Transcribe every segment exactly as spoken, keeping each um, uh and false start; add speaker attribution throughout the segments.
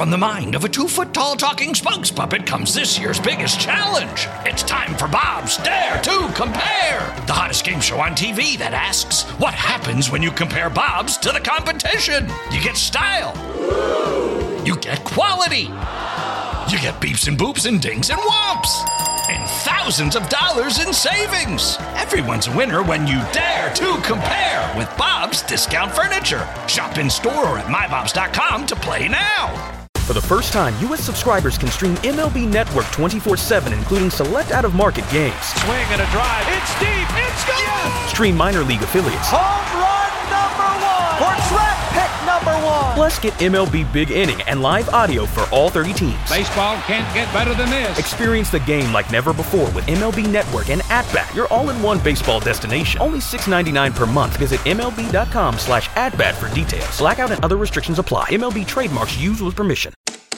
Speaker 1: From the mind of a two-foot-tall talking spokes puppet comes this year's biggest challenge. It's time for Bob's Dare to Compare, the hottest game show on T V that asks, what happens when you compare Bobs to the competition? You get style. You get quality. You get beeps and boops and dings and whomps. And thousands of dollars in savings. Everyone's a winner when you dare to compare with Bob's Discount Furniture. Shop in store or at my bobs dot com to play now.
Speaker 2: For the first time, U S subscribers can stream M L B Network twenty-four seven, including select out-of-market games.
Speaker 3: Swing and a drive. It's deep. It's gone. Yes!
Speaker 2: Stream minor league affiliates.
Speaker 3: Home run number one. Or track pick number one.
Speaker 2: Plus, get M L B Big Inning and live audio for all thirty teams.
Speaker 3: Baseball can't get better than this.
Speaker 2: Experience the game like never before with M L B Network and At-Bat, your all-in-one baseball destination. Only six dollars and ninety-nine cents per month. Visit M L B dot com slash at-bat for details. Blackout and other restrictions apply. M L B trademarks used with permission.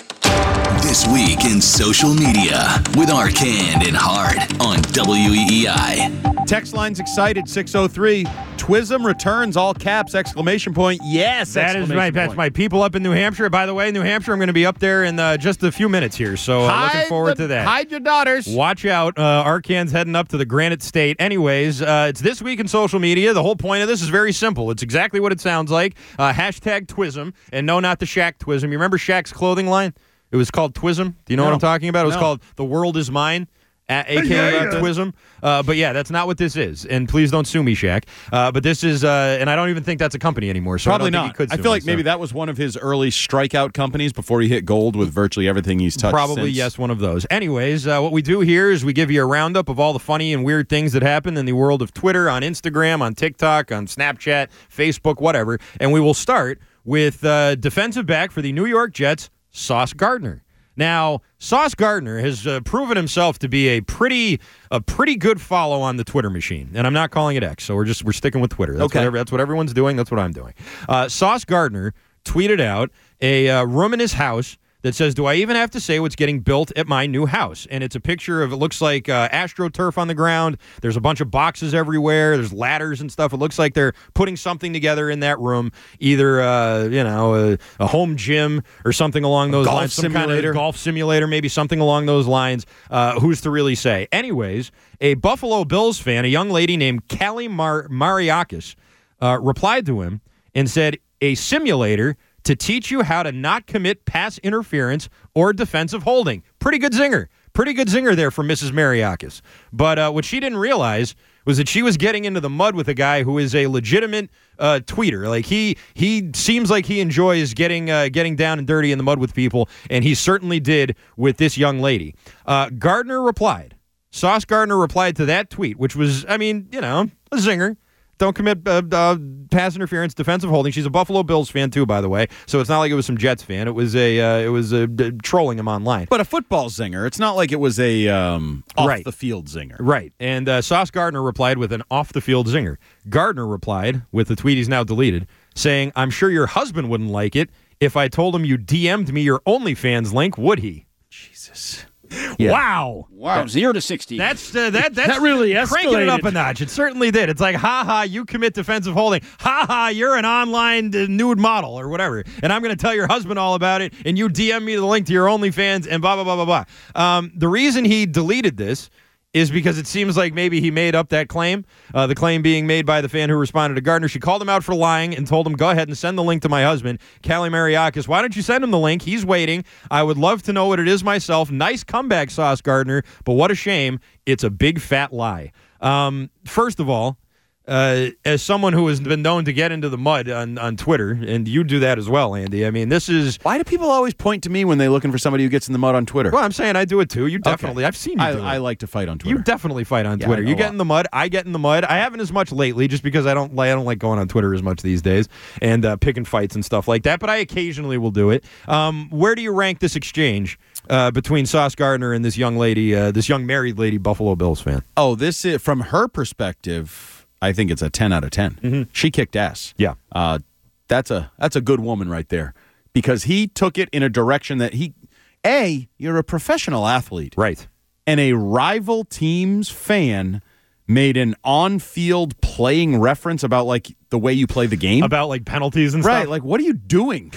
Speaker 4: This week in social media with Arcand and Hart on W E E I.
Speaker 5: Text line's excited, six oh three. Twism returns, all caps, exclamation point. Yes,
Speaker 6: that is my that's
Speaker 5: point.
Speaker 6: my people up in New Hampshire. By the way, New Hampshire, I'm going to be up there in uh, just a few minutes here, so uh, looking forward
Speaker 5: the,
Speaker 6: to that.
Speaker 5: Hide your daughters.
Speaker 6: Watch out. Uh, Arcand's heading up to the Granite State. Anyways, uh, it's This Week in Social Media. The whole point of this is very simple. It's exactly what it sounds like. Uh, hashtag Twism, and no, not the Shaq Twism. You remember Shaq's clothing line? It was called Twism. Do you know
Speaker 5: no.
Speaker 6: what I'm talking about? It was
Speaker 5: no.
Speaker 6: called The World Is Mine, a k a.
Speaker 5: Yeah, yeah.
Speaker 6: Twism. Uh, but yeah, that's not what this is. And please don't sue me, Shaq. Uh, but this is, uh, and I don't even think that's a company anymore. So
Speaker 5: Probably
Speaker 6: I don't
Speaker 5: not.
Speaker 6: Think he could
Speaker 5: I
Speaker 6: sue
Speaker 5: feel
Speaker 6: me,
Speaker 5: like
Speaker 6: so.
Speaker 5: maybe that was one of his early strikeout companies before he hit gold with virtually everything he's touched
Speaker 6: Probably,
Speaker 5: since.
Speaker 6: yes, one of those. Anyways, uh, what we do here is we give you a roundup of all the funny and weird things that happen in the world of Twitter, on Instagram, on TikTok, on Snapchat, Facebook, whatever. And we will start with uh, defensive back for the New York Jets, Sauce Gardner. Now, Sauce Gardner has uh, proven himself to be a pretty a pretty good follow on the Twitter machine, and I'm not calling it X, so we're just we're sticking with Twitter. That's,
Speaker 5: okay.
Speaker 6: what, that's what everyone's doing. That's what I'm doing. Uh, Sauce Gardner tweeted out a uh, room in his house that says, do I even have to say what's getting built at my new house? And it's a picture of, it looks like uh, AstroTurf on the ground. There's a bunch of boxes everywhere. There's ladders and stuff. It looks like they're putting something together in that room, either, uh, you know, a, a home gym or something along those
Speaker 5: golf
Speaker 6: lines. Some
Speaker 5: simulator.
Speaker 6: kind of golf simulator, maybe something along those lines. Uh, who's to really say? Anyways, a Buffalo Bills fan, a young lady named Callie Mar- Mariakis, uh, replied to him and said, a simulator to teach you how to not commit pass interference or defensive holding. Pretty good zinger. Pretty good zinger there from Missus Mariakis. But uh, what she didn't realize was that she was getting into the mud with a guy who is a legitimate uh, tweeter. Like, he he seems like he enjoys getting uh, getting down and dirty in the mud with people, and he certainly did with this young lady. Uh, Gardner replied. Sauce Gardner replied to that tweet, which was, I mean, you know, a zinger. Don't commit uh, uh, pass interference, defensive holding. She's a Buffalo Bills fan too, by the way. So it's not like it was some Jets fan. It was a uh, it was a, uh, trolling him online.
Speaker 5: But a football zinger. It's not like it was a um, off
Speaker 6: right.
Speaker 5: the field zinger.
Speaker 6: Right. And uh, Sauce Gardner replied with an off the field zinger. Gardner replied with the tweet he's now deleted, saying, "I'm sure your husband wouldn't like it if I told him you D M'd me your OnlyFans link, would he?"
Speaker 5: Jesus.
Speaker 6: Yeah. Wow.
Speaker 7: Wow. From zero to sixty.
Speaker 6: That's uh, that that's
Speaker 7: that really
Speaker 6: cranking it up
Speaker 7: escalated.
Speaker 6: a notch. It certainly did. It's like, ha ha, you commit defensive holding. Ha ha, you're an online uh, nude model or whatever. And I'm going to tell your husband all about it, and you D M me the link to your OnlyFans and blah, blah, blah, blah, blah. Um, the reason he deleted this is because it seems like maybe he made up that claim, uh, the claim being made by the fan who responded to Gardner. She called him out for lying and told him, go ahead and send the link to my husband, Callie Mariakis. Why don't you send him the link? He's waiting. I would love to know what it is myself. Nice comeback, Sauce Gardner, but what a shame. It's a big fat lie. Um, first of all, Uh, as someone who has been known to get into the mud on, on Twitter, and you do that as well, Andy, I mean, this is...
Speaker 5: Why do people always point to me when they're looking for somebody who gets in the mud on Twitter?
Speaker 6: Well, I'm saying I do it too. You definitely...
Speaker 5: Okay.
Speaker 6: I've seen you
Speaker 5: I,
Speaker 6: do it.
Speaker 5: I like to fight on Twitter.
Speaker 6: You definitely fight on
Speaker 5: Yeah,
Speaker 6: Twitter.
Speaker 5: I know
Speaker 6: You
Speaker 5: a
Speaker 6: get
Speaker 5: lot.
Speaker 6: in the mud. I get in the mud. I haven't as much lately just because I don't, I don't like going on Twitter as much these days and uh, picking fights and stuff like that, but I occasionally will do it. Um, where do you rank this exchange uh, between Sauce Gardner and this young lady, uh, this young married lady Buffalo Bills fan?
Speaker 5: Oh, this is, from her perspective... I think it's a ten out of ten.
Speaker 6: Mm-hmm.
Speaker 5: She kicked ass.
Speaker 6: Yeah.
Speaker 5: Uh, that's a that's a good woman right there because he took it in a direction that he, A, you're a professional athlete.
Speaker 6: Right.
Speaker 5: And a rival team's fan made an on-field playing reference about, like, the way you play the game.
Speaker 6: About, like, penalties and
Speaker 5: right,
Speaker 6: stuff?
Speaker 5: like, what are you doing?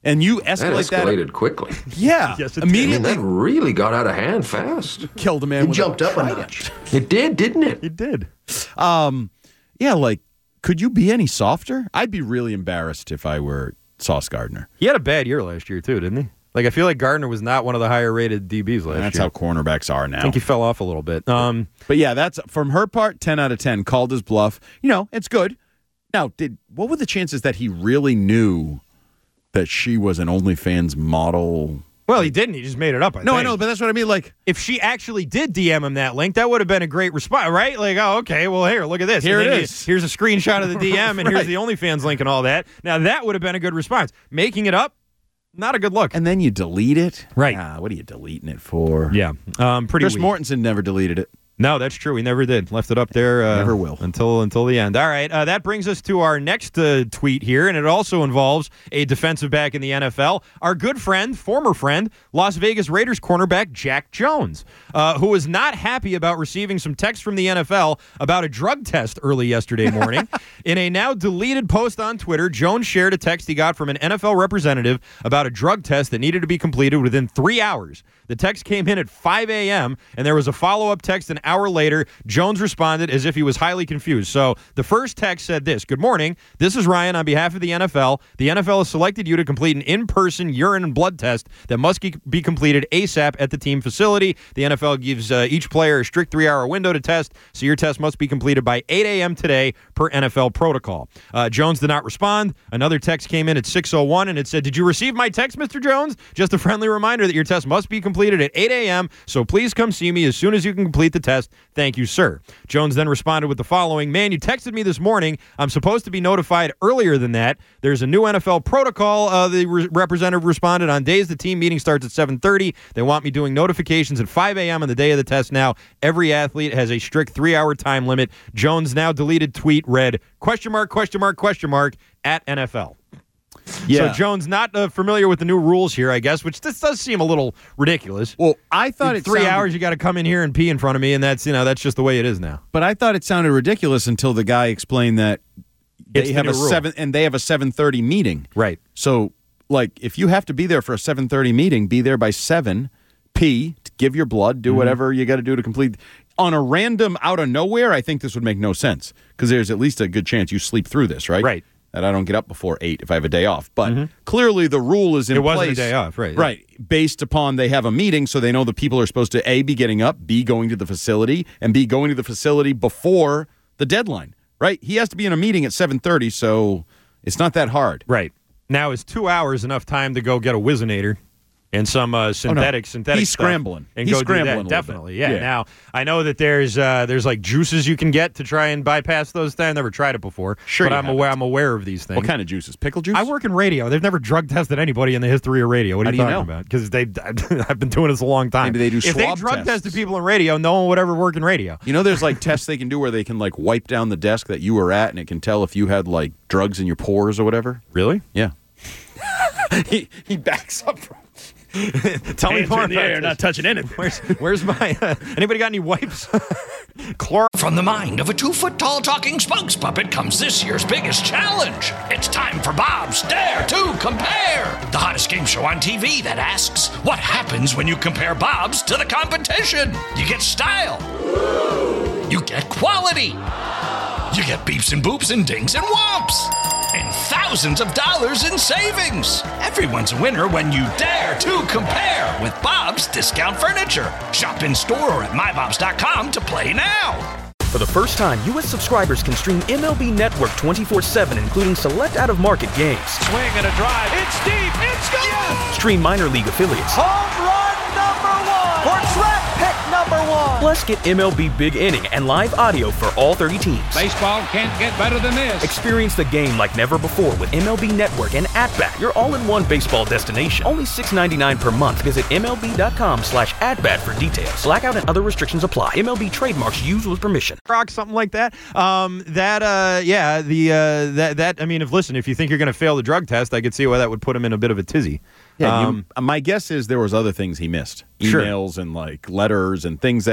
Speaker 5: And you
Speaker 7: That
Speaker 5: escalate that.
Speaker 7: escalated quickly.
Speaker 5: Yeah.
Speaker 6: Yes, it
Speaker 7: I mean,
Speaker 5: immediately
Speaker 7: that really got out of hand fast.
Speaker 5: killed a man
Speaker 8: It
Speaker 5: with
Speaker 8: jumped
Speaker 5: a
Speaker 8: up a
Speaker 5: trident.
Speaker 8: notch.
Speaker 7: It did, didn't it?
Speaker 6: It did.
Speaker 5: Um, yeah, like, could you be any softer? I'd be really embarrassed if I were Sauce Gardner.
Speaker 6: He had a bad year last year, too, didn't he? Like, I feel like Gardner was not one of the higher-rated D Bs last
Speaker 5: That's
Speaker 6: year.
Speaker 5: how cornerbacks are now.
Speaker 6: I think he fell off a little bit. Um,
Speaker 5: But yeah, that's from her part, ten out of ten. Called his bluff. You know, it's good. Now, did what were the chances that he really knew that she was an OnlyFans model?
Speaker 6: well, he didn't. He just made it up, I
Speaker 5: No,
Speaker 6: think.
Speaker 5: I know, but that's what I mean. Like,
Speaker 6: If she actually did D M him that link, that would have been a great response, right? Like, oh, okay, well, here, look at this.
Speaker 5: Here
Speaker 6: And
Speaker 5: it
Speaker 6: then you-
Speaker 5: is.
Speaker 6: here's a screenshot of the D M, and
Speaker 5: Right.
Speaker 6: here's the OnlyFans link and all that. Now, that would have been a good response. Making it up, not a good look.
Speaker 5: and then you delete it.
Speaker 6: Right.
Speaker 5: Ah, what are you deleting it for?
Speaker 6: Yeah, um, pretty
Speaker 5: Chris
Speaker 6: weak.
Speaker 5: Mortensen never deleted it.
Speaker 6: No, that's true. He never did. Left it up there. Uh,
Speaker 5: Never will.
Speaker 6: until until the end. All right. Uh, that brings us to our next uh, tweet here, and it also involves a defensive back in the N F L. Our good friend, former friend, Las Vegas Raiders cornerback Jack Jones, uh, who was not happy about receiving some text from the N F L about a drug test early yesterday morning. In a now deleted post on Twitter, Jones shared a text he got from an N F L representative about a drug test that needed to be completed within three hours. The text came in at five a.m., and there was a follow-up text an hour later. Jones responded as if he was highly confused. So the first text said this: "Good morning. This is Ryan on behalf of the N F L. The N F L has selected you to complete an in-person urine and blood test that must be completed ASAP at the team facility. The N F L gives uh, each player a strict three-hour window to test, so your test must be completed by eight a.m. today per N F L protocol." Uh, Jones did not respond. Another text came in at six oh one, and it said, "Did you receive my text, Mister Jones? Just a friendly reminder that your test must be completed at eight a.m., so please come see me as soon as you can complete the test. Thank you, sir." Jones then responded with the following: "Man, you texted me this morning. I'm supposed to be notified earlier than that. There's a new N F L protocol," uh, the re- representative responded. "On days the team meeting starts at seven thirty. They want me doing notifications at five a.m. on the day of the test now. Every athlete has a strict three-hour time limit." Jones' now deleted tweet read, question mark, question mark, question mark, at N F L.
Speaker 5: Yeah.
Speaker 6: So Jones not uh, familiar with the new rules here, I guess, which this does seem a little ridiculous.
Speaker 5: Well, I thought
Speaker 6: In
Speaker 5: it
Speaker 6: three
Speaker 5: sounded-
Speaker 6: hours you got to come in here and pee in front of me, and that's you know that's just the way it is now.
Speaker 5: But I thought it sounded ridiculous until the guy explained that they
Speaker 6: It's the
Speaker 5: have
Speaker 6: new
Speaker 5: a
Speaker 6: rule.
Speaker 5: seven and they have a seven thirty meeting.
Speaker 6: Right.
Speaker 5: So, like, if you have to be there for a seven thirty meeting, be there by seven. Pee, give your blood, do
Speaker 6: Mm-hmm.
Speaker 5: whatever you got to do to complete. On a random out of nowhere, I think this would make no sense because there's at least a good chance you sleep through this, right?
Speaker 6: Right.
Speaker 5: That I don't get up before eight if I have a day off. But clearly, the rule is in
Speaker 6: Mm-hmm. It
Speaker 5: place.
Speaker 6: wasn't a day off, right, yeah.
Speaker 5: Right. Based upon they have a meeting, so they know the people are supposed to A, be getting up, B, going to the facility, and B, going to the facility before the deadline. Right? He has to be in a meeting at seven thirty, so it's not that hard.
Speaker 6: Right. Now, is two hours enough time to go get a Whizzinator and some uh, synthetic synthetic
Speaker 5: He's
Speaker 6: stuff
Speaker 5: scrambling.
Speaker 6: and
Speaker 5: He's
Speaker 6: go
Speaker 5: scrambling a
Speaker 6: do
Speaker 5: little
Speaker 6: that? Definitely,
Speaker 5: bit.
Speaker 6: yeah.
Speaker 5: Yeah.
Speaker 6: Now, I know that there's uh, there's like juices you can get to try and bypass those things. I've never tried it before.
Speaker 5: Sure
Speaker 6: But
Speaker 5: you
Speaker 6: I'm
Speaker 5: haven't.
Speaker 6: aware I'm aware of these things.
Speaker 5: What kind of juices? Pickle juice?
Speaker 6: I work in radio. They've never drug tested anybody in the history of radio. What are
Speaker 5: How
Speaker 6: you
Speaker 5: do you
Speaker 6: talking
Speaker 5: know?
Speaker 6: about? Because they, I've been doing this a long time.
Speaker 5: Maybe they do
Speaker 6: If they
Speaker 5: swab
Speaker 6: drug
Speaker 5: tests.
Speaker 6: tested people in radio, no one would ever work in radio.
Speaker 5: You know, there's like tests they can do where they can like wipe down the desk that you were at, and it can tell if you had like drugs in your pores or whatever.
Speaker 6: Really?
Speaker 5: Yeah. he he backs up from.
Speaker 6: Tell me
Speaker 5: Hands
Speaker 6: more
Speaker 5: in the
Speaker 6: about
Speaker 5: air,
Speaker 6: this.
Speaker 5: not touching anything.
Speaker 6: Where's, where's my? Uh, anybody got any wipes? Chlor.
Speaker 1: From the mind of a two-foot-tall talking spokes puppet comes this year's biggest challenge. It's time for Bob's Dare to Compare, the hottest game show on T V that asks, what happens when you compare Bob's to the competition? You get style. You get quality. You get beeps and boops and dings and whomps. And thousands of dollars in savings. Everyone's a winner when you dare to compare with Bob's Discount Furniture. Shop in store or at my bobs dot com to play now.
Speaker 2: For the first time, U S subscribers can stream M L B Network twenty-four seven, including select out-of-market games.
Speaker 3: Swing and a drive. It's deep. It's gone.
Speaker 2: Stream minor league affiliates.
Speaker 3: Home run number one. Or draft pick number one.
Speaker 2: Plus, get M L B Big Inning and live audio for all thirty teams.
Speaker 9: Baseball can't get better than this.
Speaker 2: Experience the game like never before with M L B Network and At-Bat, your all-in-one baseball destination. Only six ninety-nine per month. Visit M L B dot com slash at-bat for details. Blackout and other restrictions apply. M L B trademarks used with permission.
Speaker 6: Rock, something like that. Um, that, uh, yeah, the uh, that that. I mean, if listen, if you think you're going to fail the drug test, I could see why that would put him in a bit of a tizzy.
Speaker 5: Yeah,
Speaker 6: Um,
Speaker 5: you, my guess is there was other things he missed,
Speaker 6: Sure.
Speaker 5: emails and like letters and things that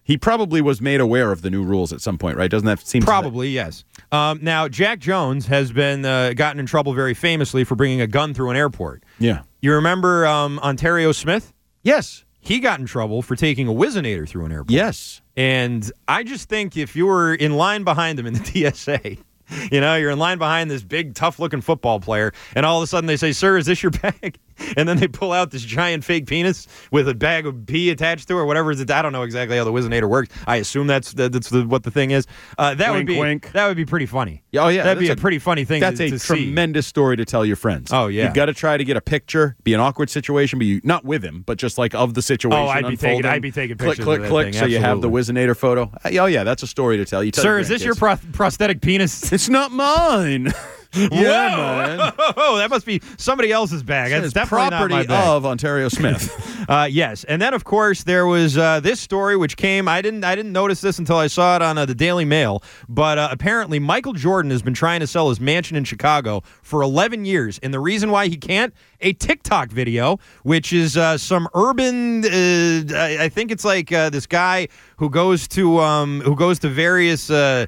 Speaker 5: He probably was made aware of the new rules at some point, right? Doesn't that seem
Speaker 6: Probably, yes. Um, now, Jack Jones has been uh, gotten in trouble very famously for bringing a gun through an airport.
Speaker 5: Yeah.
Speaker 6: You remember um, Ontario Smith?
Speaker 5: Yes.
Speaker 6: He got in trouble for taking a Whizzinator through an airport.
Speaker 5: Yes.
Speaker 6: And I just think if you were in line behind him in the T S A, you know, you're in line behind this big, tough-looking football player, and all of a sudden they say, "Sir, is this your bag?" And then they pull out this giant fake penis with a bag of pee attached to it, or whatever. Is it? I don't know exactly how the Whizzinator works. I assume that's that's the, what the thing is. Uh, that
Speaker 5: wink,
Speaker 6: would be
Speaker 5: wink.
Speaker 6: that would be pretty funny.
Speaker 5: Oh yeah,
Speaker 6: that'd be a,
Speaker 5: a
Speaker 6: pretty funny thing.
Speaker 5: That's
Speaker 6: to,
Speaker 5: a
Speaker 6: to
Speaker 5: tremendous story to tell your friends.
Speaker 6: Oh yeah,
Speaker 5: you've got to try to get a picture, be an awkward situation, but you not with him, but just like of the situation.
Speaker 6: Oh, I'd be
Speaker 5: unfolding.
Speaker 6: taking, I'd be taking
Speaker 5: click,
Speaker 6: pictures.
Speaker 5: click,
Speaker 6: of that
Speaker 5: click.
Speaker 6: thing.
Speaker 5: So you have the Whizzinator photo. Oh yeah, that's a story to tell. You tell
Speaker 6: Sir,
Speaker 5: your
Speaker 6: is this
Speaker 5: grandkids.
Speaker 6: your pro- prosthetic penis?
Speaker 5: It's not mine. Yeah, man.
Speaker 6: Oh, that must be somebody else's bag. That's
Speaker 5: It's
Speaker 6: definitely
Speaker 5: property
Speaker 6: not my bag.
Speaker 5: of Ontario Smith.
Speaker 6: uh, yes, and then of course there was uh, this story which came. I didn't. I didn't notice this until I saw it on uh, the Daily Mail. But uh, apparently, Michael Jordan has been trying to sell his mansion in Chicago for eleven years, and the reason why he can't, a TikTok video, which is uh, some urban. Uh, I, I think it's like uh, this guy who goes to um, who goes to various. Uh,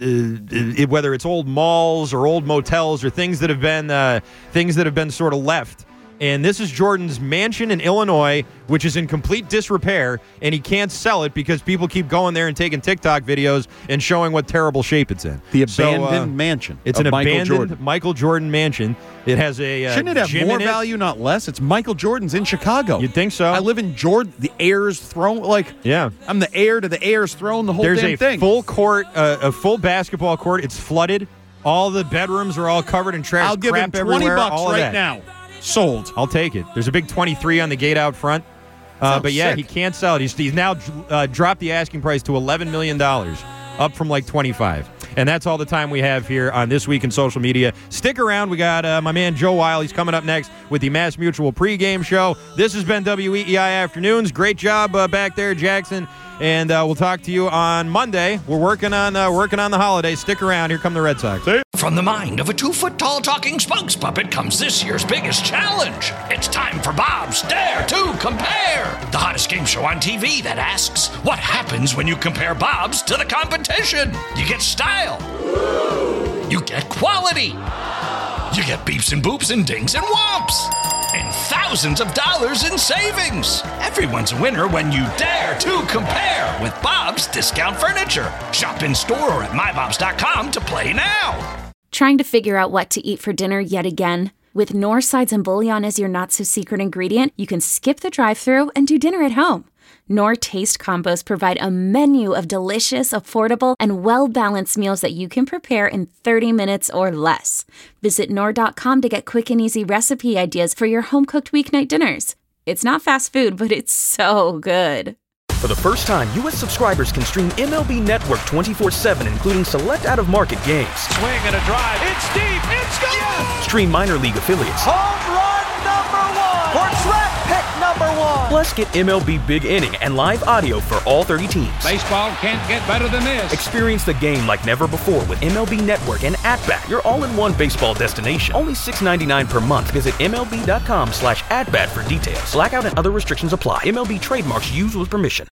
Speaker 6: Uh, whether it's old malls or old motels or things that have been uh, things that have been sort of left. And this is Jordan's mansion in Illinois, which is in complete disrepair, and he can't sell it because people keep going there and taking TikTok videos and showing what terrible shape it's in.
Speaker 5: The
Speaker 6: So,
Speaker 5: abandoned
Speaker 6: uh,
Speaker 5: mansion.
Speaker 6: It's
Speaker 5: of
Speaker 6: an
Speaker 5: Michael
Speaker 6: abandoned
Speaker 5: Jordan.
Speaker 6: Michael Jordan mansion. It has a uh,
Speaker 5: Shouldn't it have
Speaker 6: gym
Speaker 5: more
Speaker 6: in it.
Speaker 5: value, not less? It's Michael Jordan's in Chicago.
Speaker 6: You'd think so.
Speaker 5: I live in Jordan. The Ayers throne. Like,
Speaker 6: yeah,
Speaker 5: I'm the heir to the Ayers throne. The whole
Speaker 6: There's
Speaker 5: damn
Speaker 6: a
Speaker 5: thing.
Speaker 6: full court, uh, a full basketball court. It's flooded. All the bedrooms are all covered in trash.
Speaker 5: I'll give
Speaker 6: crap
Speaker 5: him twenty
Speaker 6: everywhere,
Speaker 5: bucks
Speaker 6: all of
Speaker 5: right
Speaker 6: that.
Speaker 5: now. Sold.
Speaker 6: I'll take it. There's a big twenty-three on the gate out front. Uh,
Speaker 5: Sounds
Speaker 6: but yeah,
Speaker 5: sick.
Speaker 6: he can't sell it. He's, he's now uh, dropped the asking price to eleven million dollars, up from like twenty-five. And that's all the time we have here on This Week in Social Media. Stick around. We got uh, my man Joe Weil. He's coming up next with the Mass Mutual pregame show. This has been W E E I Afternoons. Great job uh, back there, Jackson. And uh, we'll talk to you on Monday. We're working on uh, working on the holidays. Stick around. Here come the Red Sox.
Speaker 1: From the mind of a two-foot-tall talking spokes puppet comes this year's biggest challenge. It's time for Bob's Dare to Compare, the hottest game show on T V that asks, what happens when you compare Bob's to the competition? You get style. You get quality. You get beeps and boops and dings and whomps. And thousands of dollars in savings. Everyone's a winner when you dare to compare with Bob's Discount Furniture. Shop in store or at my bobs dot com to play now.
Speaker 8: Trying to figure out what to eat for dinner yet again? With Knorr sides and bouillon as your not-so-secret ingredient, you can skip the drive-thru and do dinner at home. Knorr Taste Combos provide a menu of delicious, affordable, and well-balanced meals that you can prepare in thirty minutes or less. Visit Knorr dot com to get quick and easy recipe ideas for your home-cooked weeknight dinners. It's not fast food, but it's so good.
Speaker 2: For the first time, U S subscribers can stream M L B Network twenty-four seven, including select out-of-market games.
Speaker 3: Swing and a drive. It's deep. It's gone. Yes!
Speaker 2: Stream minor league affiliates.
Speaker 3: Home run number one. Or track pick number one.
Speaker 2: Plus, get M L B Big Inning and live audio for all thirty teams.
Speaker 9: Baseball can't get better than this.
Speaker 2: Experience the game like never before with M L B Network and At-Bat, your all-in-one baseball destination. Only six ninety-nine per month. Visit M L B dot com slash at bat for details. Blackout and other restrictions apply. M L B trademarks used with permission.